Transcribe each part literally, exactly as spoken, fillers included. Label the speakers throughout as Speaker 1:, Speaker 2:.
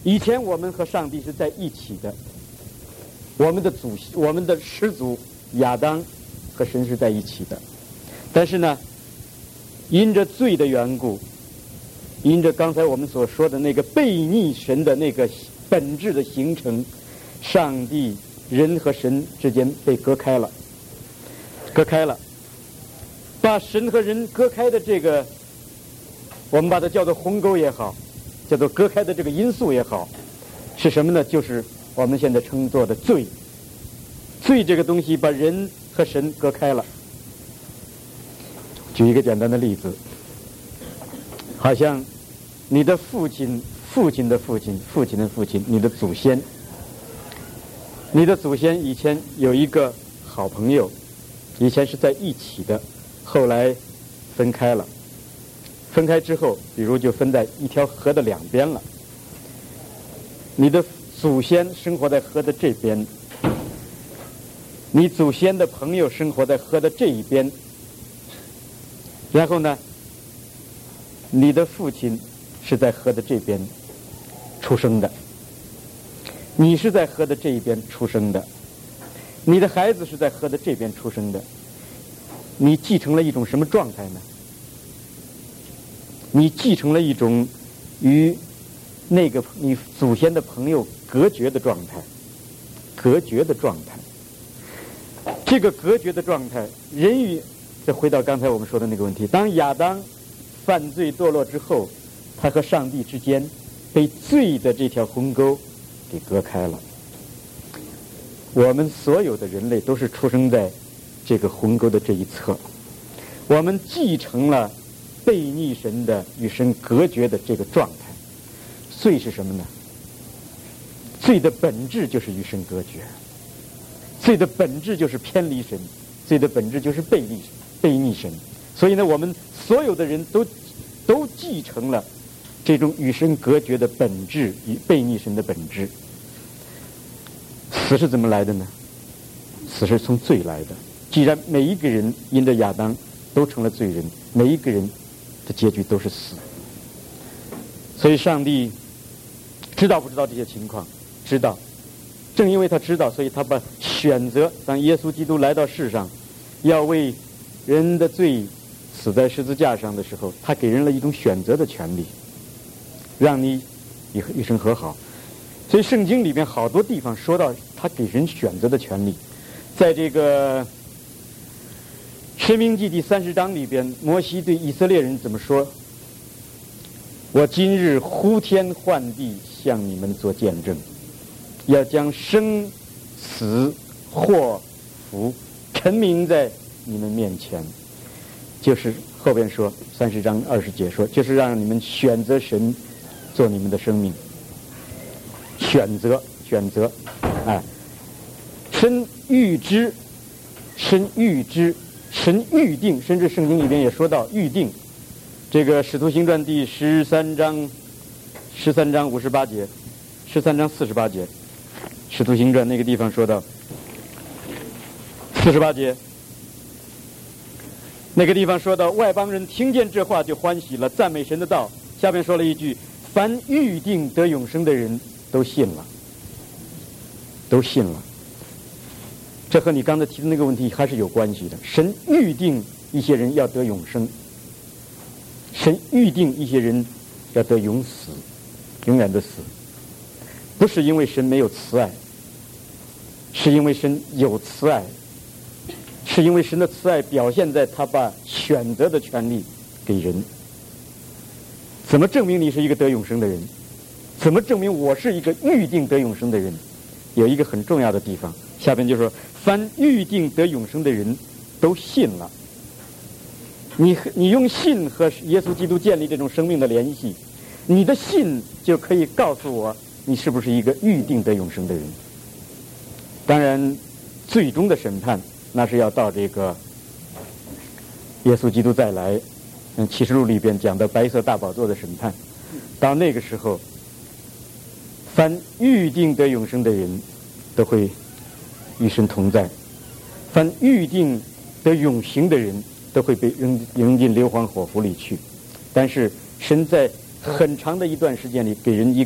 Speaker 1: 以前我们和上帝是在一起的，我们的祖我们的始祖亚当和神是在一起的。但是呢，因着罪的缘故，因着刚才我们所说的那个悖逆神的那个本质的形成，上帝人和神之间被隔开了，隔开了，把神和人隔开的这个，我们把它叫做鸿沟也好，叫做隔开的这个因素也好，是什么呢？就是我们现在称作的罪。罪这个东西把人和神隔开了。举一个简单的例子，好像你的父亲、父亲的父亲、父亲的父亲，你的祖先，你的祖先以前有一个好朋友，以前是在一起的，后来分开了。分开之后，比如就分在一条河的两边了。你的祖先生活在河的这边，你祖先的朋友生活在河的这一边。然后呢，你的父亲是在河的这边出生的，你是在河的这一边出生的，你的孩子是在河的这边出生的。你继承了一种什么状态呢？你继承了一种与那个你祖先的朋友隔绝的状态，隔绝的状态。这个隔绝的状态，人与再回到刚才我们说的那个问题，当亚当犯罪堕落之后，他和上帝之间被罪的这条鸿沟给隔开了。我们所有的人类都是出生在这个鸿沟的这一侧，我们继承了悖逆神的与神隔绝的这个状态。罪是什么呢？罪的本质就是与神隔绝，罪的本质就是偏离神，罪的本质就是背离背逆神。所以呢，我们所有的人都都继承了这种与神隔绝的本质与背逆神的本质。死是怎么来的呢？死是从罪来的。既然每一个人因着亚当都成了罪人，每一个人的结局都是死。所以上帝知道不知道这些情况？知道。正因为他知道，所以他把选择，当耶稣基督来到世上要为人的罪死在十字架上的时候，他给人了一种选择的权利，让你与与神和好。所以圣经里面好多地方说到他给人选择的权利。在这个申命记第三十章里边，摩西对以色列人怎么说？我今日呼天唤地向你们做见证，要将生死祸福陈明在你们面前。就是后边说三十章二十节说，就是让你们选择神做你们的生命。选择选择哎，神预知，神预知，神预定，甚至圣经里边也说到预定。这个使徒行传第十三章十三章五十八节，十三章四十八节，使徒行传那个地方说到四十八节，那个地方说到外邦人听见这话就欢喜了，赞美神的道。下面说了一句，凡预定得永生的人都信了，都信了。这和你刚才提的那个问题还是有关系的。神预定一些人要得永生，神预定一些人要得永死，永远的死。不是因为神没有慈爱，是因为神有慈爱，是因为神的慈爱表现在他把选择的权利给人。怎么证明你是一个得永生的人？怎么证明我是一个预定得永生的人？有一个很重要的地方，下边就说凡预定得永生的人都信了。你你用信和耶稣基督建立这种生命的联系，你的信就可以告诉我你是不是一个预定得永生的人。当然最终的审判那是要到这个耶稣基督再来，嗯，启示录里边讲的白色大宝座的审判，到那个时候凡预定得永生的人都会与神同在，凡预定得永刑的人都会被扔扔进硫磺火湖里去。但是神在很长的一段时间里给人一个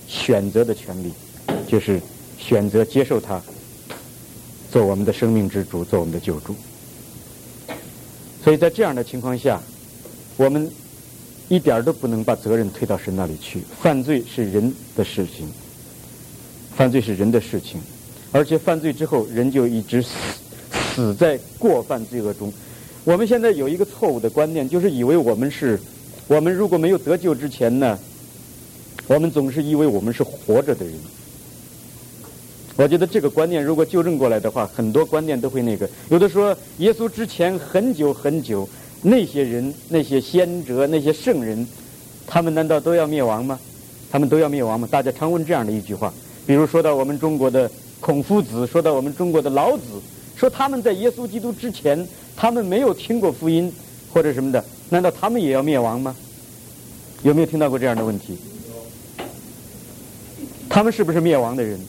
Speaker 1: 选择的权利，就是选择接受他做我们的生命之主，做我们的救主。所以在这样的情况下，我们一点都不能把责任推到神那里去。犯罪是人的事情，犯罪是人的事情，而且犯罪之后人就一直死死在过犯罪恶中。我们现在有一个错误的观念，就是以为我们是我们如果没有得救之前呢，我们总是以为我们是活着的人。我觉得这个观念如果纠正过来的话，很多观念都会那个。有的说耶稣之前很久很久，那些人、那些先哲、那些圣人，他们难道都要灭亡吗？他们都要灭亡吗？大家常问这样的一句话，比如说到我们中国的孔夫子，说到我们中国的老子，说他们在耶稣基督之前，他们没有听过福音或者什么的，难道他们也要灭亡吗？有没有听到过这样的问题？他们是不是灭亡的人？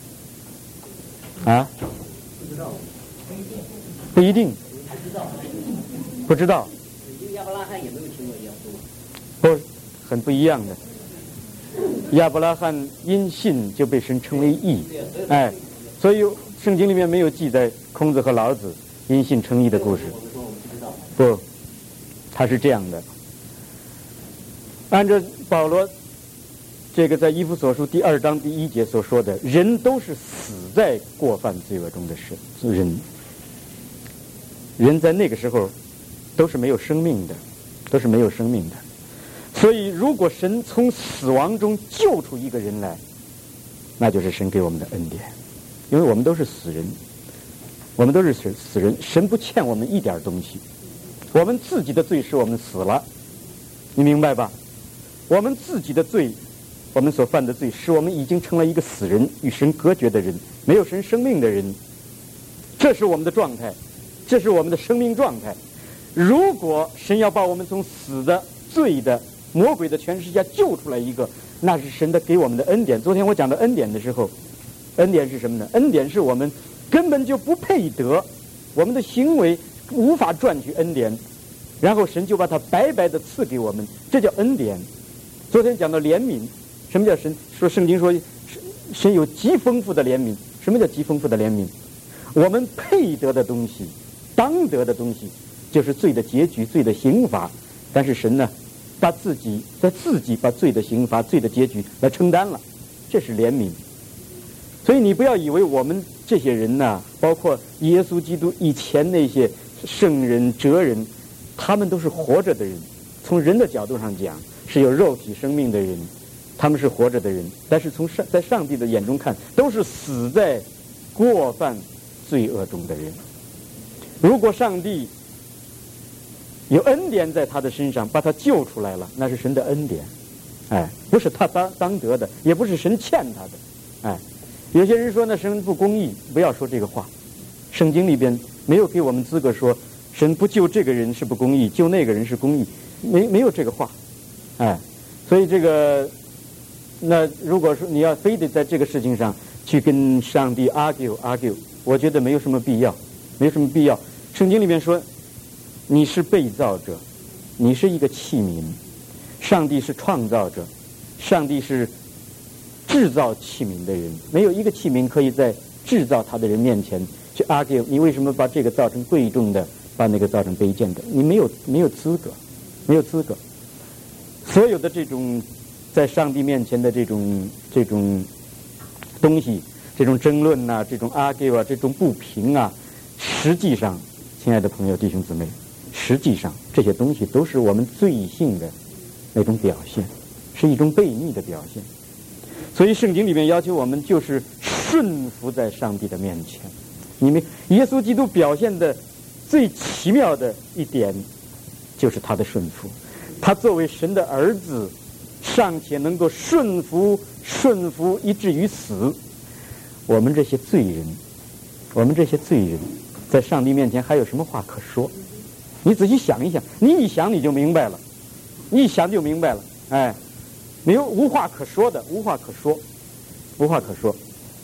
Speaker 1: 啊？
Speaker 2: 不知道，
Speaker 1: 不一定，
Speaker 2: 不知道，
Speaker 1: 不知道。
Speaker 2: 因为亚伯拉罕也没有听过耶稣。
Speaker 1: 不，很不一样的。亚伯拉罕因信就被神称为义，哎，所以圣经里面没有记载孔子和老子因信称义的故事。不，他是这样的。按照保罗这个在以弗所书第二章第一节所说的，人都是死在过犯罪恶中的人，人在那个时候都是没有生命的，都是没有生命的。所以如果神从死亡中救出一个人来，那就是神给我们的恩典，因为我们都是死人，我们都是死死人，神不欠我们一点东西，我们自己的罪使我们死了，你明白吧？我们自己的罪，我们所犯的罪使我们已经成了一个死人，与神隔绝的人，没有神生命的人。这是我们的状态，这是我们的生命状态。如果神要把我们从死的罪的魔鬼的权势下救出来一个，那是神的给我们的恩典。昨天我讲到恩典的时候，恩典是什么呢？恩典是我们根本就不配得，我们的行为无法赚取恩典，然后神就把它白白的赐给我们，这叫恩典。昨天讲到怜悯，什么叫神？说圣经说神有极丰富的怜悯。什么叫极丰富的怜悯？我们配得的东西，当得的东西，就是罪的结局，罪的刑罚。但是神呢，把自己在自己把罪的刑罚、罪的结局来承担了，这是怜悯。所以你不要以为我们这些人呢，包括耶稣基督以前那些圣人、哲人，他们都是活着的人。从人的角度上讲，是有肉体生命的人，他们是活着的人。但是从上在上帝的眼中看，都是死在过犯罪恶中的人。如果上帝有恩典在他的身上，把他救出来了，那是神的恩典，哎，不是他当当得的，也不是神欠他的，哎。有些人说呢，神不公义，不要说这个话。圣经里边没有给我们资格说神不救这个人是不公义，救那个人是公义，没没有这个话，哎。所以这个，那如果说你要非得在这个事情上去跟上帝 argue argue， 我觉得没有什么必要，没有什么必要。圣经里面说，你是被造者，你是一个器皿，上帝是创造者，上帝是制造器皿的人，没有一个器皿可以在制造他的人面前去 argue， 你为什么把这个造成贵重的，把那个造成卑贱的？你没有没有资格，没有资格。所有的这种在上帝面前的这种这种东西，这种争论呐、啊，这种 argue 啊，这种不平啊，实际上，亲爱的朋友弟兄姊妹，实际上这些东西都是我们罪性的那种表现，是一种悖逆的表现。所以圣经里面要求我们就是顺服在上帝的面前。你们耶稣基督表现的最奇妙的一点，就是他的顺服。他作为神的儿子，尚且能够顺服顺服以至于死。我们这些罪人，我们这些罪人，在上帝面前还有什么话可说？你仔细想一想，你一想你就明白了，你一想就明白了，哎。没有无话可说的，无话可说，无话可说。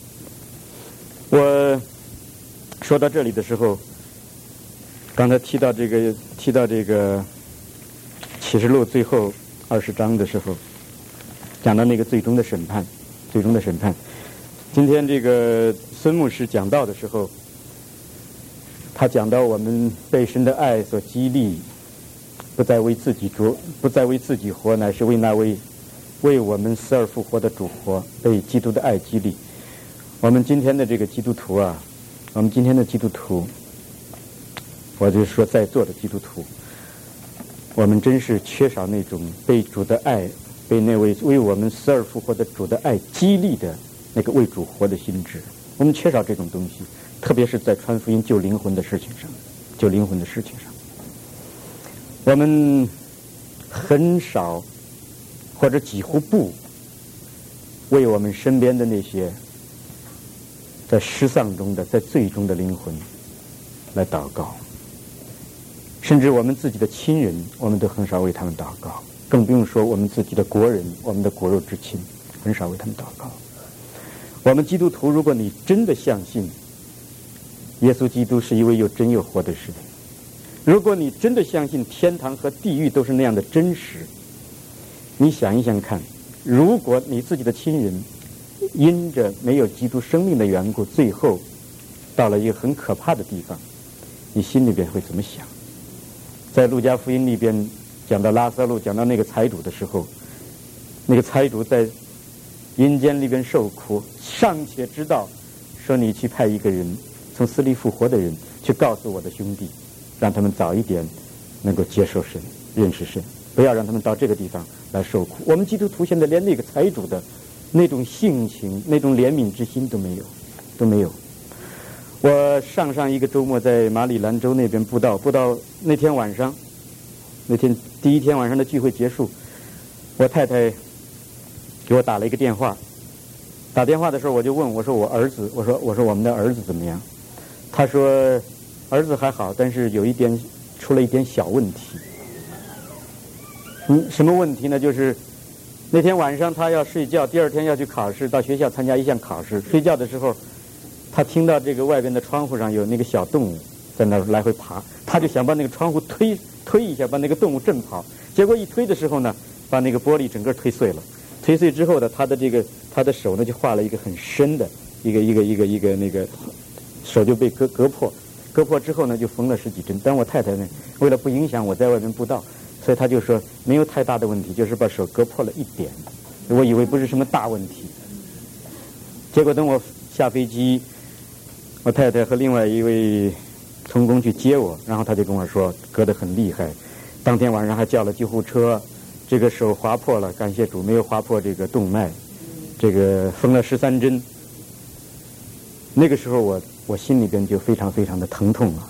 Speaker 1: 我说到这里的时候，刚才提到这个提到这个启示录最后二十章的时候， 讲到那个最终的审判，最终的审判。今天这个孙牧师讲道的时候，他讲到我们被神的爱所激励，不再为自己活，不再为自己活，乃是为那位为我们死而复活的主活，被基督的爱激励。我们今天的这个基督徒啊，我们今天的基督徒，我就是说在座的基督徒，我们真是缺少那种被主的爱，被那位为我们死而复活的主的爱激励的那个为主活的心智。我们缺少这种东西，特别是在传福音救灵魂的事情上，救灵魂的事情上，我们很少或者几乎不为我们身边的那些在失丧中的、在罪中的灵魂来祷告，甚至我们自己的亲人，我们都很少为他们祷告，更不用说我们自己的国人，我们的骨肉之亲，很少为他们祷告。我们基督徒，如果你真的相信耶稣基督是一位又真又活的神，如果你真的相信天堂和地狱都是那样的真实，你想一想看，如果你自己的亲人因着没有基督生命的缘故，最后到了一个很可怕的地方，你心里边会怎么想？在路加福音里边讲到拉撒路，讲到那个财主的时候，那个财主在阴间里边受苦，尚且知道说你去派一个人从死里复活的人去告诉我的兄弟，让他们早一点能够接受神，认识神，不要让他们到这个地方来受苦。我们基督徒现在连那个财主的那种性情、那种怜悯之心都没有，都没有。我上上一个周末在马里兰州那边布道，布道那天晚上，那天第一天晚上的聚会结束，我太太给我打了一个电话。打电话的时候我就问，我说我儿子，我说我说我们的儿子怎么样？他说儿子还好，但是有一点出了一点小问题。嗯，什么问题呢？就是那天晚上他要睡觉，第二天要去考试，到学校参加一项考试。睡觉的时候，他听到这个外边的窗户上有那个小动物在那儿来回爬，他就想把那个窗户推推一下，把那个动物震跑。结果一推的时候呢，把那个玻璃整个推碎了。推碎之后呢，他的这个他的手呢就划了一个很深的一个一个一个一个那个手就被割割破，割破之后呢就缝了十几针。但我太太呢，为了不影响我在外面布道，所以他就说没有太大的问题，就是把手割破了一点。我以为不是什么大问题。结果等我下飞机，我太太和另外一位同工去接我，然后他就跟我说割得很厉害，当天晚上还叫了救护车，这个手划破了，感谢主没有划破这个动脉，这个缝了十三针。那个时候我我心里边就非常非常的疼痛了，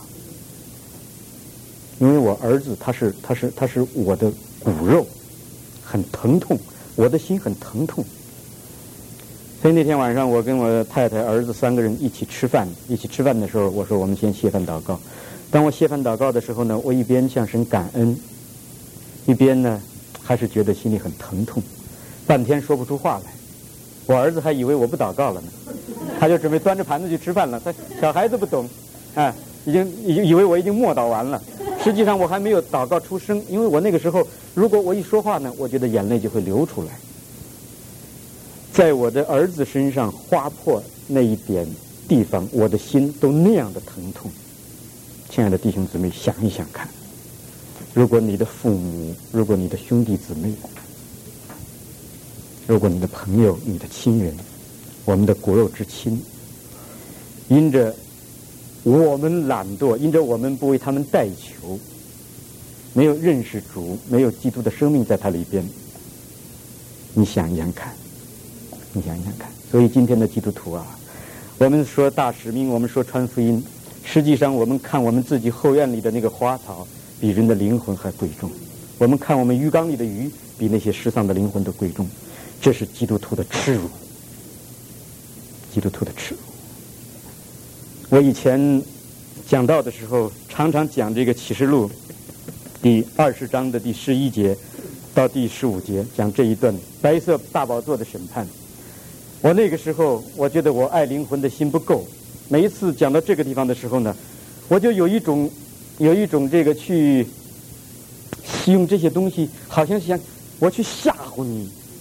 Speaker 1: 因为我儿子他是他是他是我的骨肉，很疼痛，我的心很疼痛。所以那天晚上我跟我太太儿子三个人一起吃饭，一起吃饭的时候我说我们先谢饭祷告。当我谢饭祷告的时候呢，我一边向神感恩，一边呢还是觉得心里很疼痛，半天说不出话来。我儿子还以为我不祷告了呢，他就准备端着盘子去吃饭了。他小孩子不懂，啊，已经已经以为我已经默祷完了，实际上我还没有祷告出声，因为我那个时候如果我一说话呢，我觉得眼泪就会流出来。在我的儿子身上划破那一点地方，我的心都那样的疼痛。亲爱的弟兄姊妹，想一想看，如果你的父母，如果你的兄弟姊妹，如果你的朋友、你的亲人，我们的骨肉之亲，因着我们懒惰，因着我们不为他们代求，没有认识主，没有基督的生命在他里边，你想一想看，你想一想看。所以今天的基督徒啊，我们说大使命，我们说传福音，实际上我们看我们自己后院里的那个花草，比人的灵魂还贵重；我们看我们鱼缸里的鱼，比那些失丧的灵魂都贵重。这是基督徒的耻辱，基督徒的耻辱。我以前讲道的时候，常常讲这个启示录第二十章的第十一节到第十五节，讲这一段白色大宝座的审判。我那个时候，我觉得我爱灵魂的心不够。每一次讲到这个地方的时候呢，我就有一种有一种这个去使用这些东西，好像想我去吓唬你。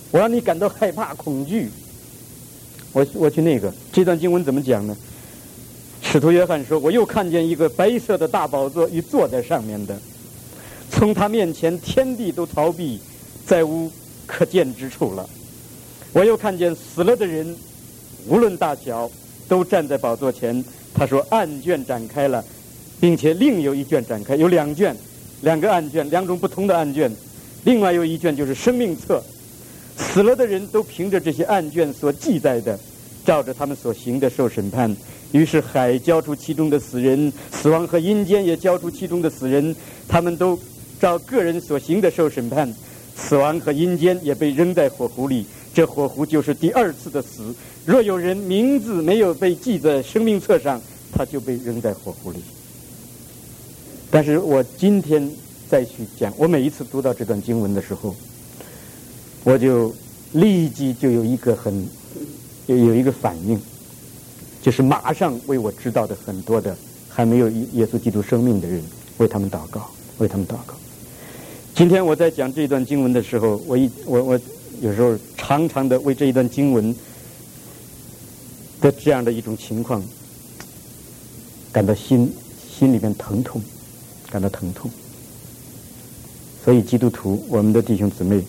Speaker 1: 我让你感到害怕恐惧。我我去那个这段经文怎么讲呢？使徒约翰说，我又看见一个白色的大宝座与坐在上面的，从他面前天地都逃避，再无可见之处了。我又看见死了的人无论大小都站在宝座前。他说案卷展开了，并且另有一卷展开，有两卷，两个案卷，两种不同的案卷。另外有一卷就是生命册，死了的人都凭着这些案卷所记载的，照着他们所行的受审判。于是海交出其中的死人，死亡和阴间也交出其中的死人，他们都照个人所行的受审判。死亡和阴间也被扔在火湖里，这火湖就是第二次的死。若有人名字没有被记在生命册上，他就被扔在火湖里。但是我今天再去讲，我每一次读到这段经文的时候，我就立即就有一个很有有一个反应，就是马上为我知道的很多的还没有耶稣基督生命的人，为他们祷告，为他们祷告。今天我在讲这段经文的时候，我一我我有时候常常的为这一段经文的这样的一种情况感到心心里面疼痛，感到疼痛。所以基督徒，我们的弟兄姊妹，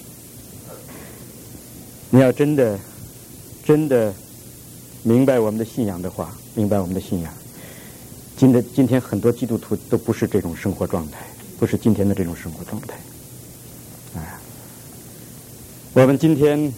Speaker 1: 你要真的真的明白我们的信仰的话，明白我们的信仰，今的今天很多基督徒都不是这种生活状态，不是今天的这种生活状态。哎，我们今天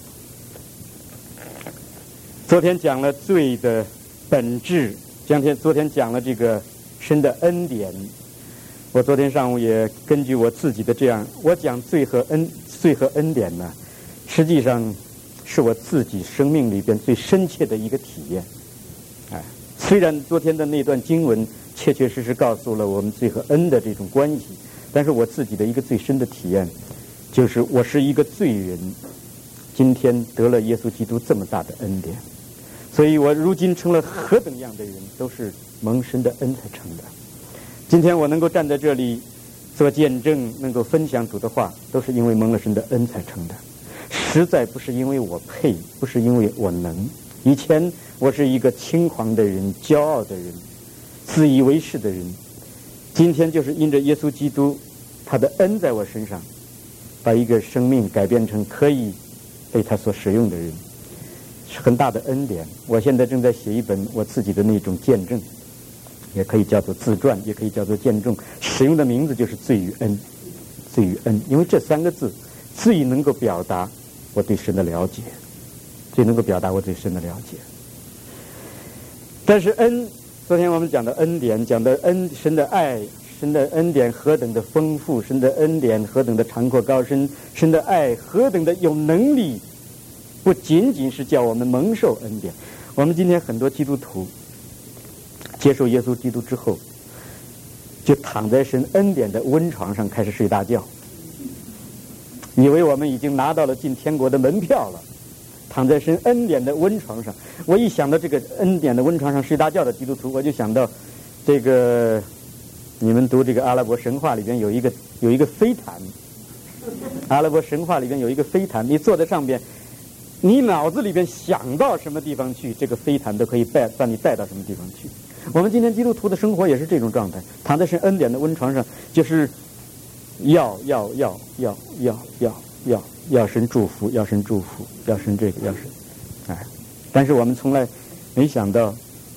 Speaker 1: 昨天讲了罪的本质，今天昨天讲了这个神的恩典。我昨天上午也根据我自己的这样，我讲罪和恩罪和恩典呢，实际上是我自己生命里边最深切的一个体验。哎，虽然昨天的那段经文确确实实告诉了我们罪和恩的这种关系，但是我自己的一个最深的体验，就是我是一个罪人，今天得了耶稣基督这么大的恩典，所以我如今成了何等样的人，都是蒙神的恩才成的。今天我能够站在这里做见证，能够分享主的话，都是因为蒙了神的恩才成的，实在不是因为我配，不是因为我能。以前我是一个轻狂的人，骄傲的人，自以为是的人，今天就是因着耶稣基督他的恩在我身上，把一个生命改变成可以被他所使用的人，是很大的恩典。我现在正在写一本我自己的那种见证，也可以叫做自传，也可以叫做见证，使用的名字就是罪与恩。罪与恩，因为这三个字最能够表达我对神的了解，最能够表达我对神的了解。但是恩，昨天我们讲的恩典，讲的恩，神的爱，神的恩典何等的丰富，神的恩典何等的长阔高深，神的爱何等的有能力，不仅仅是叫我们蒙受恩典。我们今天很多基督徒接受耶稣基督之后，就躺在神恩典的温床上开始睡大觉，以为我们已经拿到了进天国的门票了，躺在神恩典的温床上。我一想到这个恩典的温床上睡大觉的基督徒，我就想到这个你们读这个阿拉伯神话里边有一个有一个飞毯，阿拉伯神话里边有一个飞毯，你坐在上边，你脑子里边想到什么地方去，这个飞毯都可以带把你带到什么地方去。我们今天基督徒的生活也是这种状态，躺在神恩典的温床上，就是要要要要要要要要神祝福，要神祝福，要神这个要神，哎，但是我们从来没想到，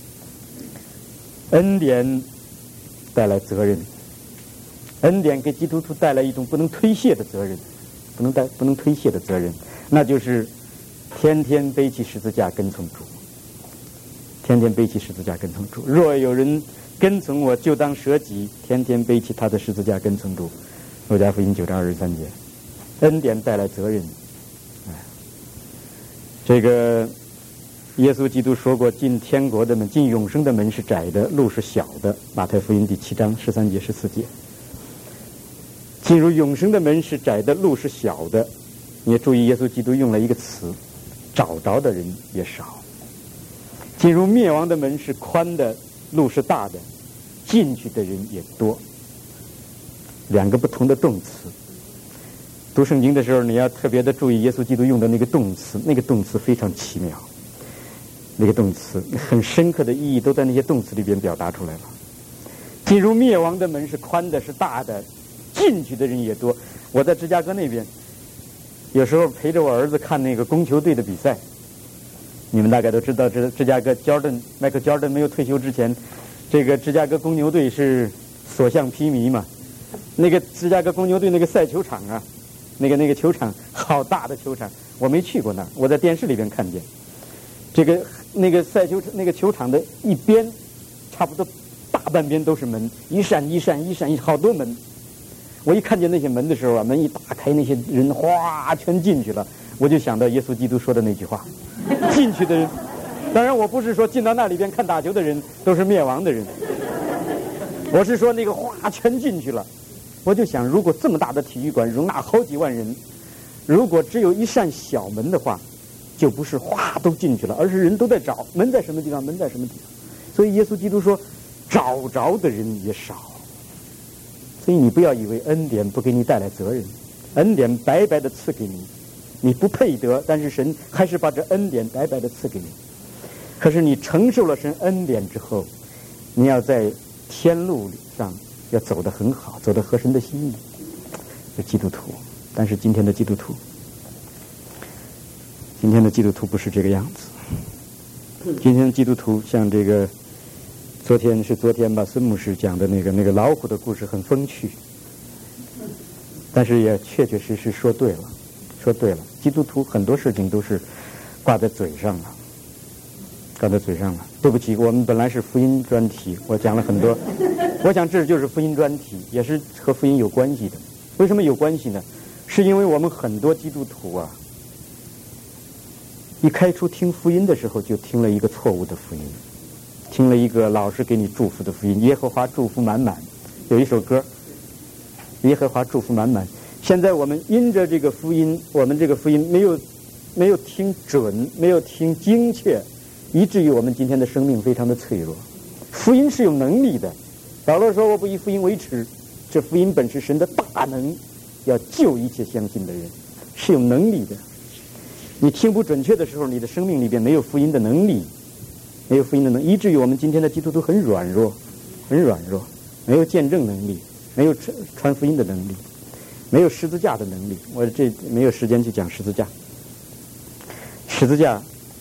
Speaker 1: 恩典带来责任，恩典给基督徒带来一种不能推卸的责任，不能带不能推卸的责任，那就是天天背起十字架跟从主。天天背起十字架跟从主，若有人跟从我，就当舍己，天天背起他的十字架跟从主。路加福音九章二十三节，恩典带来责任。哎，这个耶稣基督说过，进天国的门，进永生的门是窄的，路是小的。马太福音第七章十三节、十四节，进入永生的门是窄的，路是小的。你也注意，耶稣基督用了一个词，找着的人也少。进入灭亡的门是宽的，路是大的，进去的人也多。两个不同的动词， 读圣经的时候，你要特别的注意耶稣基督用的那个动词，那个动词非常奇妙，那个动词很深刻的意义都在那些动词里边表达出来了。进入灭亡的门是宽的，是大的，进去的人也多。我在芝加哥那边，有时候陪着我儿子看那个公球队的比赛。你们大概都知道，芝芝加哥 Jordan Michael Jordan 没有退休之前，这个芝加哥公牛队是所向披靡嘛。那个芝加哥公牛队那个赛球场啊，那个那个球场好大的球场，我没去过那儿，我在电视里边看见。这个那个赛球那个球场的一边，差不多大半边都是门，一扇一扇一扇一好多门。我一看见那些门的时候啊，门一打开，那些人哗全进去了，我就想到耶稣基督说的那句话：进去的人，当然我不是说进到那里边看打球的人都是灭亡的人，我是说那个哗全进去了。我就想，如果这么大的体育馆容纳好几万人，如果只有一扇小门的话，就不是哗都进去了，而是人都在找门在什么地方，门在什么地方。所以耶稣基督说，找着的人也少。所以你不要以为恩典不给你带来责任，恩典白白的赐给你，你不配得，但是神还是把这恩典白白的赐给你。可是你承受了神恩典之后，你要在天路上要走得很好，走得合神的心意。是基督徒，但是今天的基督徒，今天的基督徒不是这个样子。今天的基督徒像这个。昨天是昨天吧，孙牧师讲的那个那个老虎的故事很风趣，但是也确确实实说对了，说对了。基督徒很多事情都是挂在嘴上了，挂在嘴上了。对不起，我们本来是福音专题，我讲了很多，我想这就是福音专题，也是和福音有关系的。为什么有关系呢？是因为我们很多基督徒啊，一开初听福音的时候就听了一个错误的福音。听了一个老师给你祝福的福音，耶和华祝福满满，有一首歌，耶和华祝福满满。现在我们因着这个福音，我们这个福音没有没有听准，没有听精确，以至于我们今天的生命非常的脆弱。福音是有能力的，保罗说：“我不以福音为耻。”这福音本是神的大能，要救一切相信的人，是有能力的。你听不准确的时候，你的生命里边没有福音的能力。没有福音的能力，以至于我们今天的基督徒很软弱，很软弱，没有见证能力，没有传传福音的能力，没有十字架的能力。我这没有时间去讲十字架。十字架，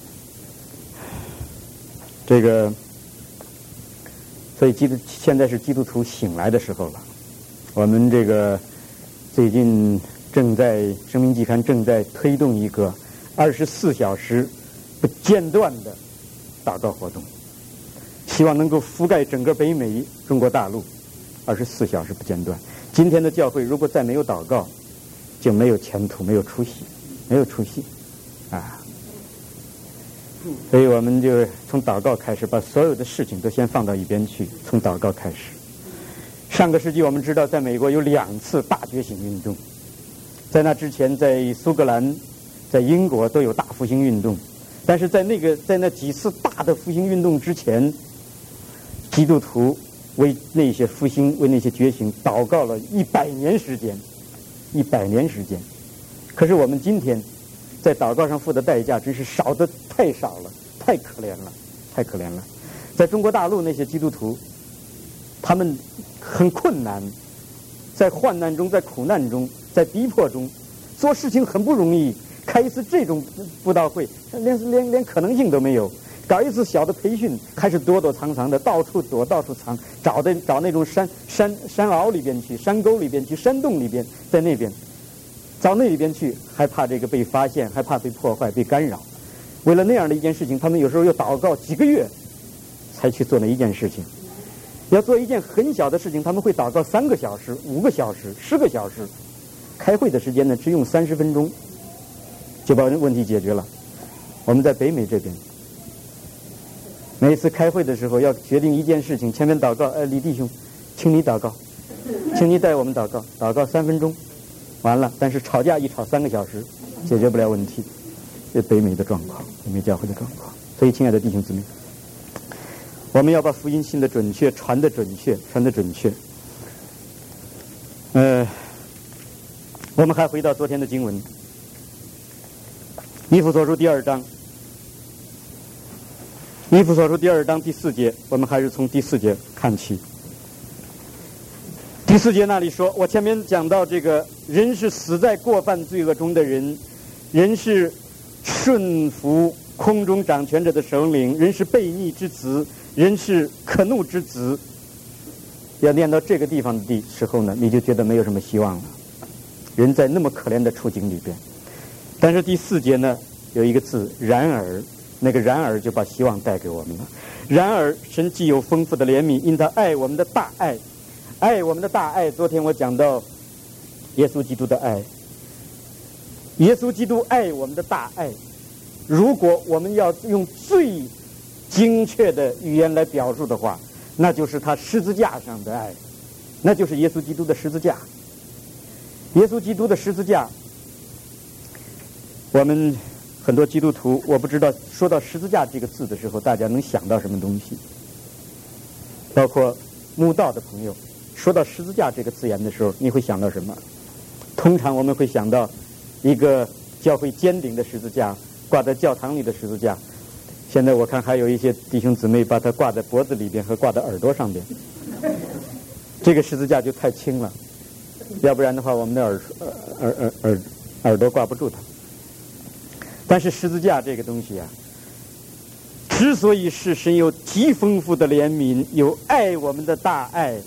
Speaker 1: 这个，所以基督现在是基督徒醒来的时候了。我们这个最近正在《生命季刊》正在推动一个二十四小时不间断的祷告活动，希望能够覆盖整个北美、中国大陆，二十四小时不间断。今天的教会如果再没有祷告，就没有前途，没有出息，没有出息，啊！所以我们就从祷告开始，把所有的事情都先放到一边去，从祷告开始。上个世纪我们知道，在美国有两次大觉醒运动，在那之前，在苏格兰、在英国都有大复兴运动。但是在那个在那几次大的复兴运动之前，基督徒为那些复兴、为那些觉醒祷告了一百年时间，一百年时间。可是我们今天在祷告上付的代价真是少得太少了，太可怜了，太可怜了。在中国大陆那些基督徒，他们很困难，在患难中，在苦难中，在逼迫中，做事情很不容易。开一次这种布道会，连连连可能性都没有。搞一次小的培训，还是躲躲藏藏的，到处躲，到处藏，找的找那种山山山坳里边去，山沟里边去，山洞里边，在那边，到那里边去，还怕这个被发现，还怕被破坏、被干扰。为了那样的一件事情，他们有时候要祷告几个月，才去做那一件事情。要做一件很小的事情，他们会祷告三个小时、五个小时、十个小时。开会的时间呢，只用三十分钟。就把问题解决了。我们在北美这边，每一次开会的时候要决定一件事情，前面祷告，呃，李弟兄，请你祷告，请你带我们祷告，祷告三分钟，完了。但是吵架一吵三个小时，解决不了问题。这北美的状况，北美教会的状况。所以，亲爱的弟兄姊妹，我们要把福音信的准确，传的准确，传的准确。呃， 我们还回到昨天的经文，以弗所书第二章，以弗所书第二章第四节，我们还是从第四节看起。第四节那里说，我前面讲到这个人是死在过犯罪恶中的人，人是顺服空中掌权者的首领，人是悖逆之子，人是可怒之子。要念到这个地方的时候呢，你就觉得没有什么希望了。人在那么可怜的处境里边，但是第四节呢有一个字然而，那个然而就把希望带给我们了。然而神既有丰富的怜悯，因他爱我们的大爱，爱我们的大爱。昨天我讲到耶稣基督的爱，耶稣基督爱我们的大爱，如果我们要用最精确的语言来表述的话，那就是他十字架上的爱，那就是耶稣基督的十字架。耶稣基督的十字架，我们很多基督徒，我不知道说到十字架这个字的时候，大家能想到什么东西？包括慕道的朋友，说到十字架这个字眼的时候，你会想到什么？通常我们会想到一个教会尖顶的十字架，挂在教堂里的十字架。现在我看还有一些弟兄姊妹把它挂在脖子里边和挂在耳朵上边，这个十字架就太轻了，要不然的话我们的耳耳耳耳耳朵挂不住它。但是十字架这个东西啊，之所以是神有极丰富的怜悯，有爱我们的大爱，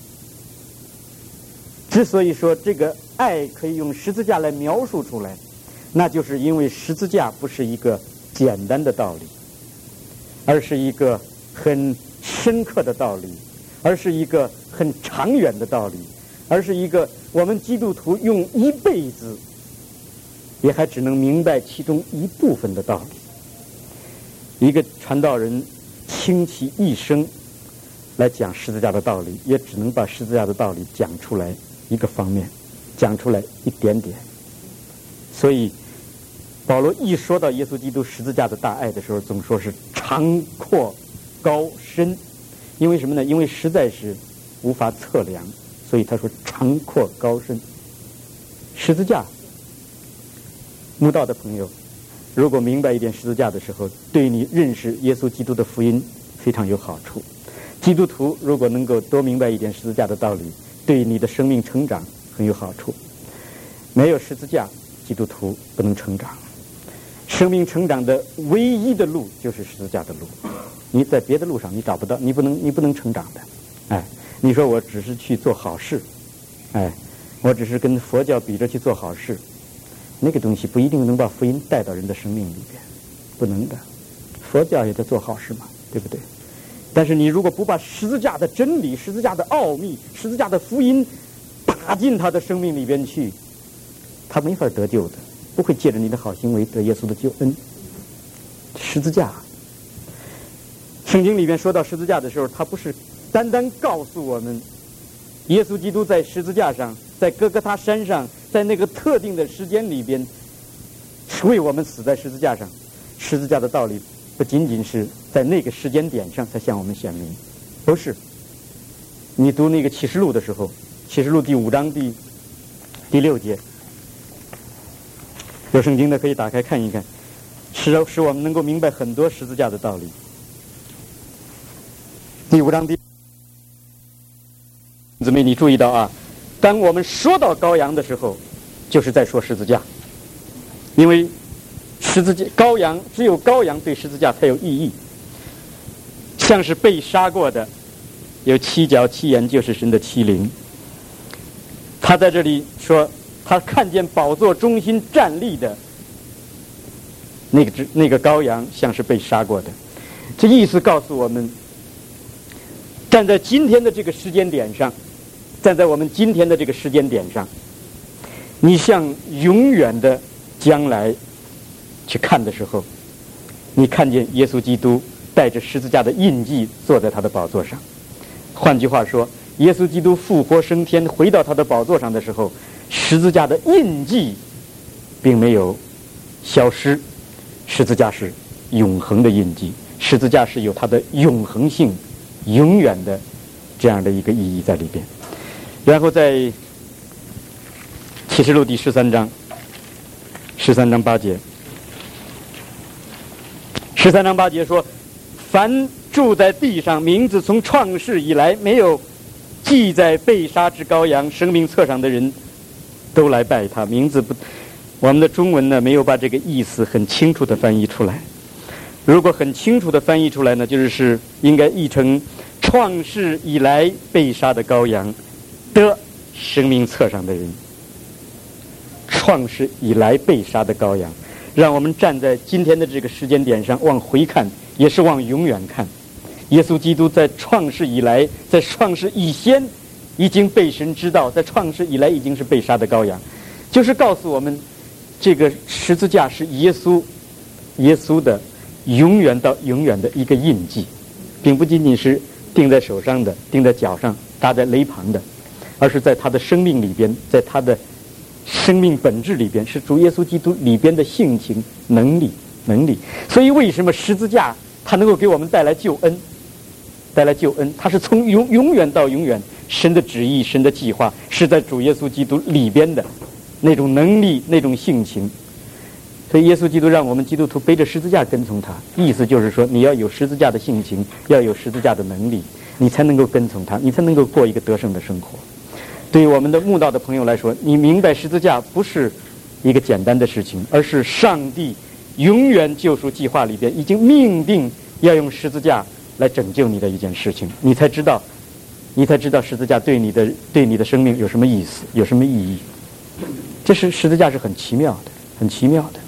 Speaker 1: 之所以说这个爱可以用十字架来描述出来，那就是因为十字架不是一个简单的道理，而是一个很深刻的道理，而是一个很长远的道理，而是一个我们基督徒用一辈子也还只能明白其中一部分的道理。一个传道人倾其一生来讲十字架的道理，也只能把十字架的道理讲出来一个方面，讲出来一点点。所以保罗一说到耶稣基督十字架的大爱的时候，总说是长阔高深，因为什么呢？因为实在是无法测量，所以他说长阔高深。十字架，慕道的朋友如果明白一点十字架的时候，对你认识耶稣基督的福音非常有好处。基督徒如果能够多明白一点十字架的道理，对你的生命成长很有好处。没有十字架，基督徒不能成长。生命成长的唯一的路就是十字架的路，你在别的路上你找不到，你不能你不能成长的。哎，你说我只是去做好事，哎，我只是跟佛教比着去做好事，那个东西不一定能把福音带到人的生命里边，不能的。佛教也在做好事嘛，对不对？但是你如果不把十字架的真理、十字架的奥秘、十字架的福音打进他的生命里边去，他没法得救的，不会借着你的好行为得耶稣的救恩。十字架，圣经里面说到十字架的时候，他不是单单告诉我们耶稣基督在十字架上，在哥哥他山上，在那个特定的时间里边为我们死在十字架上。十字架的道理不仅仅是在那个时间点上才向我们显明，不是。你读那个启示录的时候，启示录第五章第第六节，有圣经的可以打开看一看，使使我们能够明白很多十字架的道理。第五章第姊妹，你注意到啊，当我们说到羔羊的时候，就是在说十字架，因为十字架羔羊，只有羔羊对十字架才有意义。像是被杀过的，有七角七眼，就是神的七灵。他在这里说，他看见宝座中心站立的那个那个羔羊，像是被杀过的。这意思告诉我们，站在今天的这个时间点上，站在我们今天的这个时间点上，你向永远的将来去看的时候，你看见耶稣基督带着十字架的印记坐在他的宝座上。换句话说，耶稣基督复活升天回到他的宝座上的时候，十字架的印记并没有消失，十字架是永恒的印记，十字架是有它的永恒性、永远的这样的一个意义在里边。然后在启启示录第十三章，十三章八节，十三章八节说：凡住在地上，名字从创世以来没有记在被杀之羔羊生命册上的人，都来拜他。名字不，我们的中文呢没有把这个意思很清楚的翻译出来。如果很清楚的翻译出来呢，就是是应该译成创世以来被杀的羔羊的生命册上的人。创世以来被杀的羔羊，让我们站在今天的这个时间点上往回看，也是往永远看。耶稣基督在创世以来，在创世以前已经被神知道，在创世以来已经是被杀的羔羊，就是告诉我们，这个十字架是耶稣耶稣的永远到永远的一个印记，并不仅仅是钉在手上的、钉在脚上、搭在肋旁的，而是在他的生命里边，在他的生命本质里边，是主耶稣基督里边的性情、能力、能力。所以，为什么十字架它能够给我们带来救恩？带来救恩，它是从永永远到永远，神的旨意、神的计划是在主耶稣基督里边的那种能力、那种性情。所以，耶稣基督让我们基督徒背着十字架跟从他，意思就是说，你要有十字架的性情，要有十字架的能力，你才能够跟从他，你才能够过一个得胜的生活。对于我们的慕道的朋友来说，你明白十字架不是一个简单的事情，而是上帝永远救赎计划里边已经命定要用十字架来拯救你的一件事情，你才知道，你才知道十字架对你的对你的生命有什么意思，有什么意义。这是十字架是很奇妙的，很奇妙的。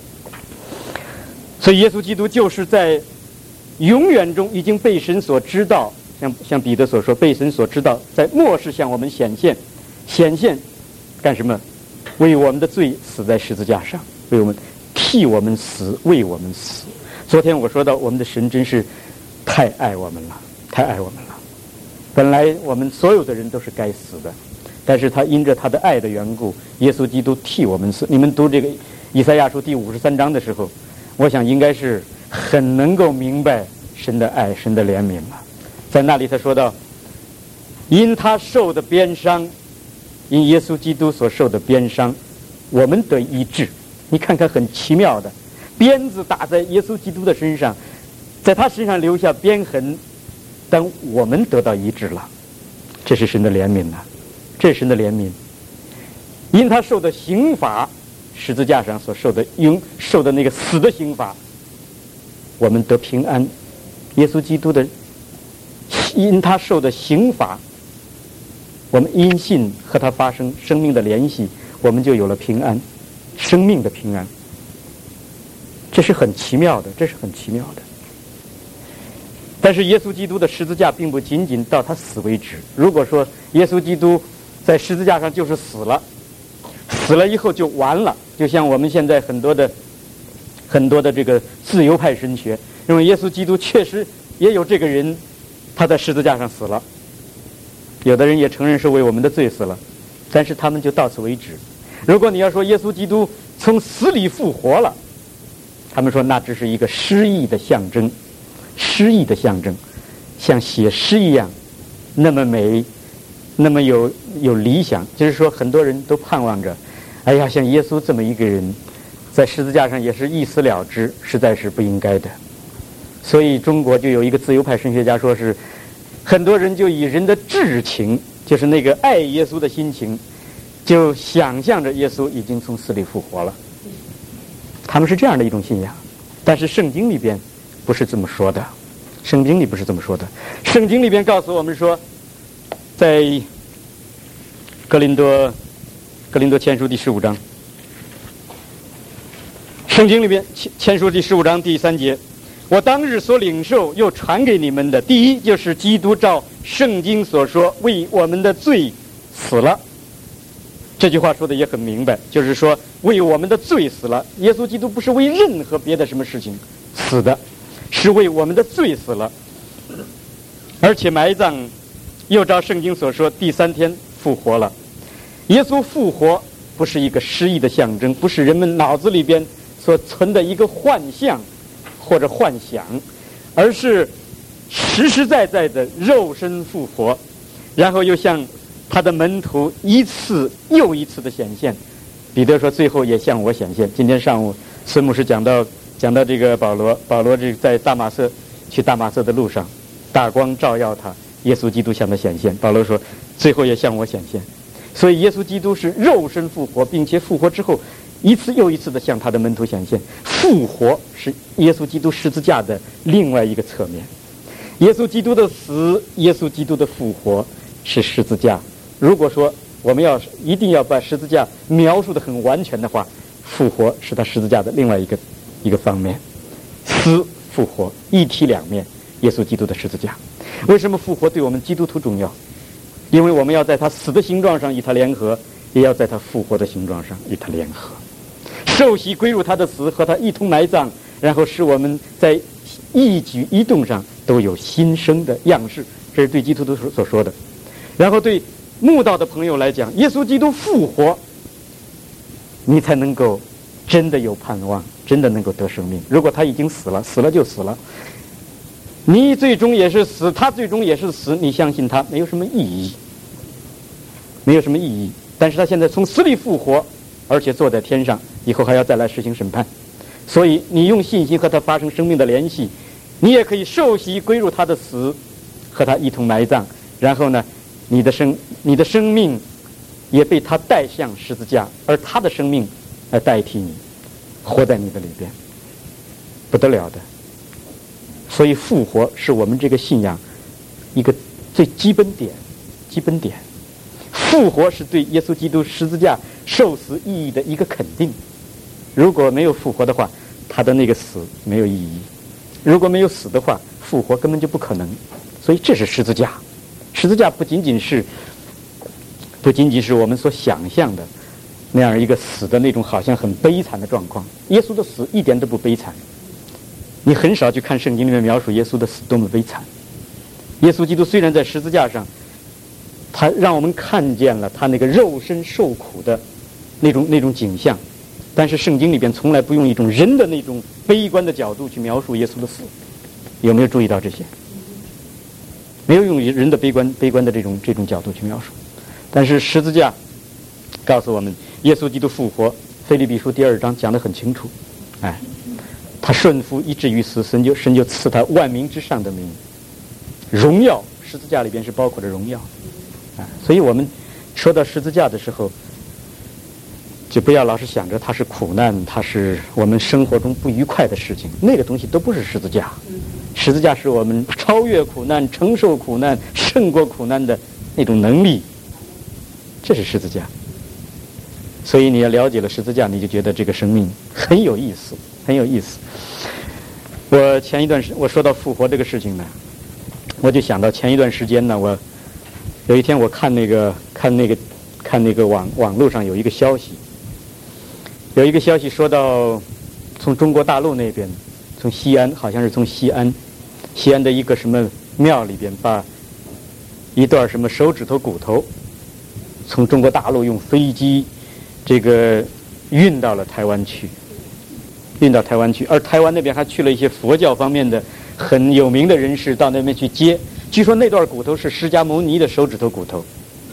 Speaker 1: 所以耶稣基督就是在永远中已经被神所知道，像像彼得所说，被神所知道，在末世向我们显现，显现干什么？为我们的罪死在十字架上，为我们替我们死，为我们死。昨天我说到，我们的神真是太爱我们了，太爱我们了。本来我们所有的人都是该死的，但是他因着他的爱的缘故，耶稣基督替我们死。你们读这个以赛亚书第五十三章的时候，我想应该是很能够明白神的爱、神的怜悯了。在那里他说到，因他受的鞭伤，因耶稣基督所受的鞭伤，我们得医治。你看看很奇妙的，鞭子打在耶稣基督的身上，在他身上留下鞭痕，但我们得到医治了。这是神的怜悯呐、啊，这是神的怜悯。因他受的刑罚，十字架上所受的永受的那个死的刑罚，我们得平安。耶稣基督的因他受的刑罚，我们因信和他发生生命的联系，我们就有了平安，生命的平安。这是很奇妙的，这是很奇妙的。但是耶稣基督的十字架并不仅仅到他死为止。如果说耶稣基督在十字架上就是死了，死了以后就完了，就像我们现在很多的很多的这个自由派神学认为耶稣基督确实也有这个人，他在十字架上死了，有的人也承认是为我们的罪死了，但是他们就到此为止。如果你要说耶稣基督从死里复活了，他们说那只是一个诗意的象征，诗意的象征，像写诗一样，那么美，那么有有理想。就是说很多人都盼望着，哎呀，像耶稣这么一个人在十字架上也是一死了之，实在是不应该的。所以中国就有一个自由派神学家说，是很多人就以人的至情，就是那个爱耶稣的心情，就想象着耶稣已经从死里复活了。他们是这样的一种信仰，但是圣经里边不是这么说的，圣经里不是这么说的。圣经里边告诉我们说，在哥林多哥林多前书第十五章，圣经里边前书第十五章第三节，我当日所领受又传给你们的，第一就是基督照圣经所说为我们的罪死了。这句话说的也很明白，就是说为我们的罪死了。耶稣基督不是为任何别的什么事情死的，是为我们的罪死了，而且埋葬，又照圣经所说第三天复活了。耶稣复活不是一个诗意的象征，不是人们脑子里边所存的一个幻象或者幻想，而是实实在在的肉身复活，然后又像他的门徒一次又一次的显现。彼得说最后也向我显现。今天上午孙牧师讲到讲到这个保罗，保罗这在大马色去大马色的路上，大光照耀他，耶稣基督向他显现。保罗说最后也向我显现。所以耶稣基督是肉身复活，并且复活之后一次又一次的向他的门徒显现。复活是耶稣基督十字架的另外一个侧面。耶稣基督的死，耶稣基督的复活是十字架。如果说我们要一定要把十字架描述得很完全的话，复活是他十字架的另外一个一个方面。死复活一体两面，耶稣基督的十字架。为什么复活对我们基督徒重要？因为我们要在他死的形状上与他联合，也要在他复活的形状上与他联合。受洗归入他的死，和他一同埋葬，然后使我们在一举一动上都有新生的样式，这是对基督徒所说的。然后对慕道的朋友来讲，耶稣基督复活，你才能够真的有盼望，真的能够得生命。如果他已经死了，死了就死了，你最终也是死，他最终也是死，你相信他没有什么意义，没有什么意义。但是他现在从死里复活，而且坐在天上，以后还要再来实行审判。所以你用信心和他发生生命的联系，你也可以受洗归入他的死，和他一同埋葬，然后呢，你的生你的生命也被他带向十字架，而他的生命来代替你，活在你的里边，不得了的。所以复活是我们这个信仰一个最基本点，基本点。复活是对耶稣基督十字架受死意义的一个肯定。如果没有复活的话，他的那个死没有意义；如果没有死的话，复活根本就不可能。所以这是十字架。十字架不仅仅是不仅仅是我们所想象的那样一个死的那种好像很悲惨的状况。耶稣的死一点都不悲惨。你很少去看圣经里面描述耶稣的死多么悲惨。耶稣基督虽然在十字架上，他让我们看见了他那个肉身受苦的那种那种景象，但是圣经里边从来不用一种人的那种悲观的角度去描述耶稣的死。有没有注意到这些？没有用人的悲观悲观的这种这种角度去描述。但是十字架告诉我们，耶稣基督复活，腓立比书第二章讲得很清楚。哎，他顺服以至于死，神就神就赐他万民之上的名，荣耀。十字架里边是包括着荣耀。啊，所以我们说到十字架的时候，就不要老是想着它是苦难，它是我们生活中不愉快的事情，那个东西都不是十字架。十字架是我们超越苦难、承受苦难、胜过苦难的那种能力，这是十字架。所以你要了解了十字架，你就觉得这个生命很有意思，很有意思。我前一段时我说到复活这个事情呢，我就想到前一段时间呢，我有一天我看那个看那个看那个网网络上有一个消息，有一个消息说到从中国大陆那边，从西安，好像是从西安西安的一个什么庙里边，把一段什么手指头骨头从中国大陆用飞机这个运到了台湾去，运到台湾去，而台湾那边还去了一些佛教方面的很有名的人士到那边去接。据说那段骨头是释迦牟尼的手指头骨头，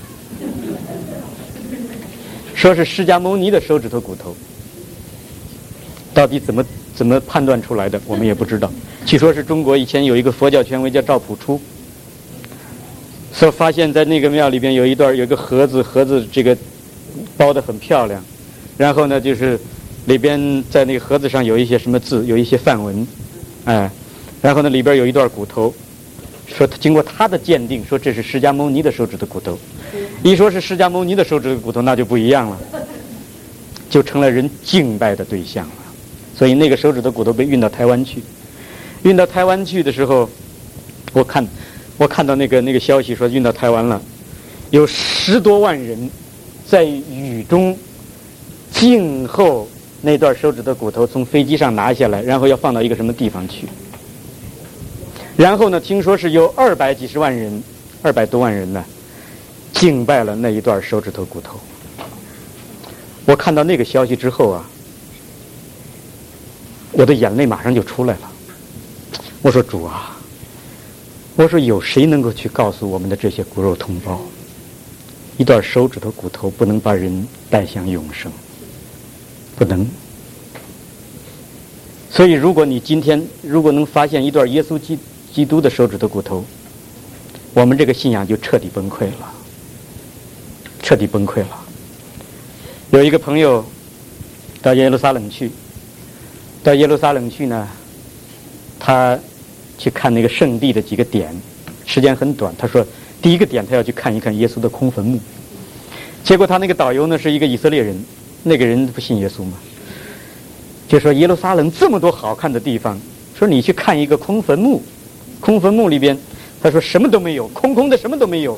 Speaker 1: 说是释迦牟尼的手指头骨头，到底怎么怎么判断出来的，我们也不知道。据说是中国以前有一个佛教权威叫赵朴初，所发现在那个庙里边有一段有一个盒子，盒子这个包得很漂亮，然后呢就是里边在那个盒子上有一些什么字，有一些梵文，哎，然后呢里边有一段骨头。说经过他的鉴定，说这是释迦牟尼的手指头骨头。一说是释迦牟尼的手指头骨头，那就不一样了，就成了人敬拜的对象了。所以那个手指头骨头被运到台湾去，运到台湾去的时候，我看我看到那个那个消息说运到台湾了，有十多万人在雨中静候那段手指头骨头从飞机上拿下来，然后要放到一个什么地方去。然后呢，听说是有二百几十万人，二百多万人呢，敬拜了那一段手指头骨头。我看到那个消息之后啊，我的眼泪马上就出来了。我说主啊，我说有谁能够去告诉我们的这些骨肉同胞， 一段手指头骨头不能把人带向永生，不能。所以如果你今天如果能发现一段耶稣基基督的手指头骨头，我们这个信仰就彻底崩溃了，彻底崩溃了。有一个朋友到耶路撒冷去，到耶路撒冷去呢，他去看那个圣地的几个点，时间很短。他说第一个点他要去看一看耶稣的空坟墓，结果他那个导游呢是一个以色列人，那个人不信耶稣嘛，就说耶路撒冷这么多好看的地方，说你去看一个空坟墓，空坟墓里边他说什么都没有，空空的，什么都没有。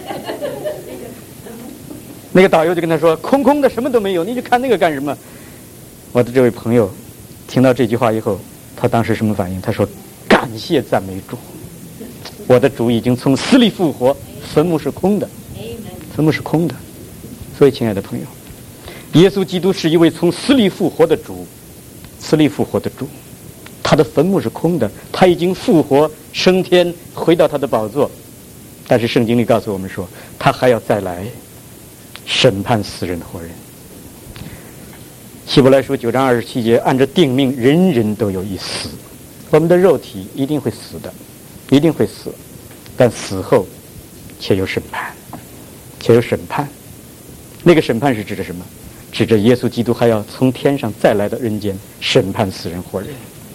Speaker 1: 那个导游就跟他说空空的，什么都没有，你去看那个干什么？我的这位朋友听到这句话以后，他当时什么反应？他说感谢赞美主，我的主已经从死里复活，坟墓是空的，坟墓是空的。所以亲爱的朋友，耶稣基督是一位从死里复活的主，死里复活的主，他的坟墓是空的，他已经复活升天，回到他的宝座。但是圣经里告诉我们说，他还要再来审判死人活人。希伯来书九章二十七节，按着定命，人人都有一死，我们的肉体一定会死的，一定会死，但死后且有审判，且有审判。那个审判是指着什么？指着耶稣基督还要从天上再来到人间审判死人活人。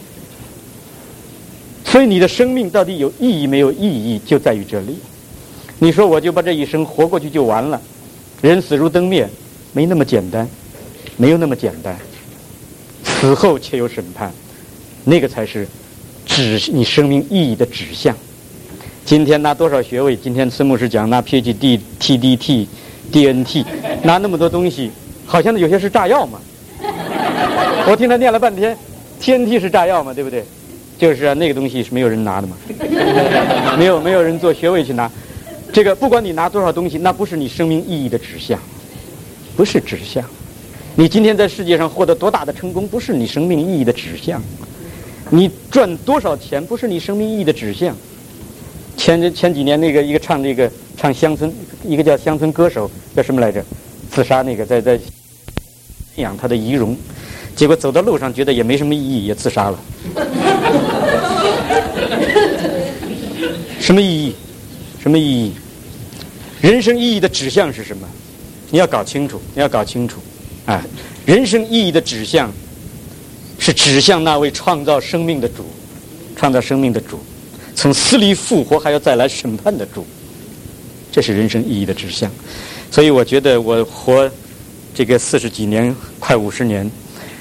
Speaker 1: 所以你的生命到底有意义没有意义，就在于这里。你说我就把这一生活过去就完了，人死如灯灭，没那么简单，没有那么简单。死后且有审判，那个才是指你生命意义的指向。今天拿多少学位？今天孙牧师讲拿 P H D、T D T、D N T， 拿那么多东西，好像有些是炸药嘛。我听他念了半天 ，T N T 是炸药嘛，对不对？就是啊，那个东西是没有人拿的嘛，没有没有人做学位去拿。这个不管你拿多少东西，那不是你生命意义的指向，不是指向。你今天在世界上获得多大的成功，不是你生命意义的指向。你赚多少钱，不是你生命意义的指向。前前几年那个一个唱那个唱乡村，一个叫乡村歌手叫什么来着？自杀那个在在养他的遗容，结果走到路上觉得也没什么意义，也自杀了。什么意义？什么意义？人生意义的指向是什么？你要搞清楚，你要搞清楚。哎，人生意义的指向是指向那位创造生命的主，创造生命的主，从死里复活还要再来审判的主，这是人生意义的指向。所以我觉得我活这个四十几年，快五十年，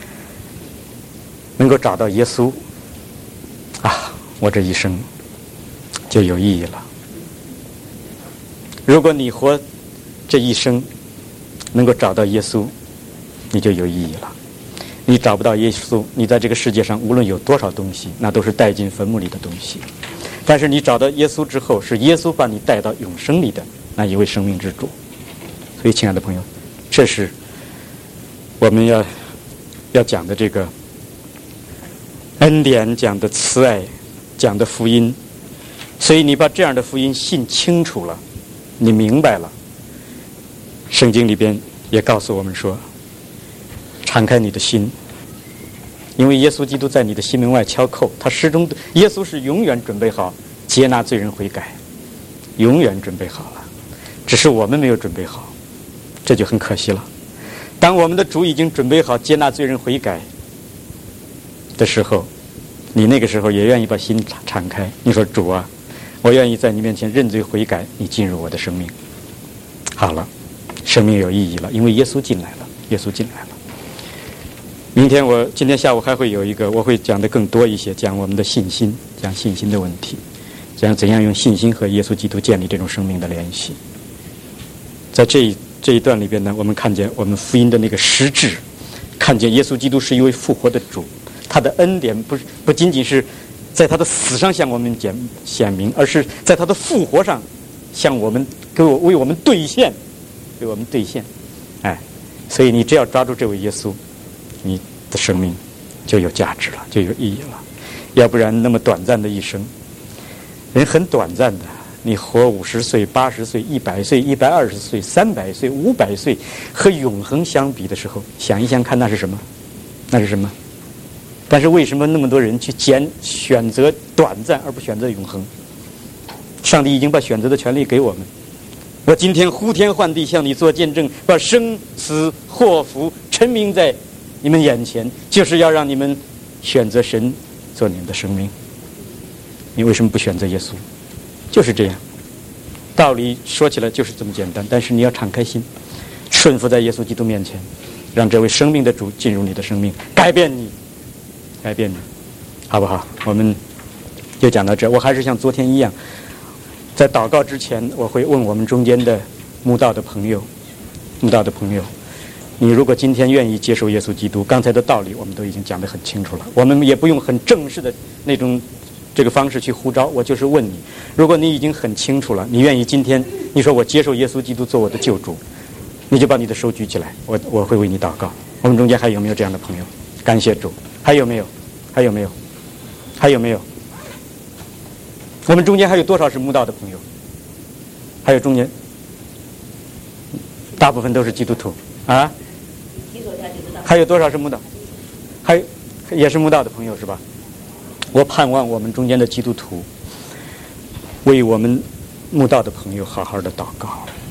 Speaker 1: 能够找到耶稣啊，我这一生就有意义了。如果你活这一生能够找到耶稣，你就有意义了。你找不到耶稣，你在这个世界上无论有多少东西，那都是带进坟墓里的东西。但是你找到耶稣之后，是耶稣把你带到永生里的那一位生命之主。所以亲爱的朋友，这是我们要要讲的这个恩典，讲的慈爱，讲的福音。所以你把这样的福音信清楚了，你明白了，圣经里边也告诉我们说，敞开你的心，因为耶稣基督在你的心门外敲叩，他始终，耶稣是永远准备好接纳罪人悔改，永远准备好了，只是我们没有准备好，这就很可惜了。当我们的主已经准备好接纳罪人悔改的时候，你那个时候也愿意把心敞开，你说主啊，我愿意在你面前认罪悔改，你进入我的生命。好了，生命有意义了，因为耶稣进来了，耶稣进来了。明天我今天下午还会有一个，我会讲的更多一些，讲我们的信心，讲信心的问题，讲怎样用信心和耶稣基督建立这种生命的联系。在这一这一段里边呢，我们看见我们福音的那个实质，看见耶稣基督是一位复活的主，他的恩典不是不仅仅是在他的死上向我们显显明，而是在他的复活上向我们给我为我们兑现，为我们兑现。哎，所以你只要抓住这位耶稣，你的生命就有价值了，就有意义了。要不然那么短暂的一生，人很短暂的， 你活五十岁、八十岁、一百岁、一百二十岁、三百岁、五百岁，和永恒相比的时候，想一想看，那是什么？那是什么？但是为什么那么多人去拣选择短暂而不选择永恒？上帝已经把选择的权利给我们。我今天呼天唤地向你做见证，把生死祸福陈明在你们眼前，就是要让你们选择神做你们的生命。你为什么不选择耶稣？就是这样，道理说起来就是这么简单，但是你要敞开心，顺服在耶稣基督面前，让这位生命的主进入你的生命，改变你，改变你，好不好？我们就讲到这。我还是像昨天一样，在祷告之前，我会问我们中间的慕道的朋友，慕道的朋友，你如果今天愿意接受耶稣基督，刚才的道理我们都已经讲得很清楚了，我们也不用很正式的那种这个方式去呼召，我就是问你，如果你已经很清楚了，你愿意今天你说我接受耶稣基督做我的救主，你就把你的手举起来，我我会为你祷告。我们中间还有没有这样的朋友？感谢主。还有没有？还有没有？还有没有？我们中间还有多少是慕道的朋友？还有中间大部分都是基督徒啊？还有多少是慕道？还也是慕道的朋友是吧？我盼望我们中间的基督徒为我们慕道的朋友好好的祷告。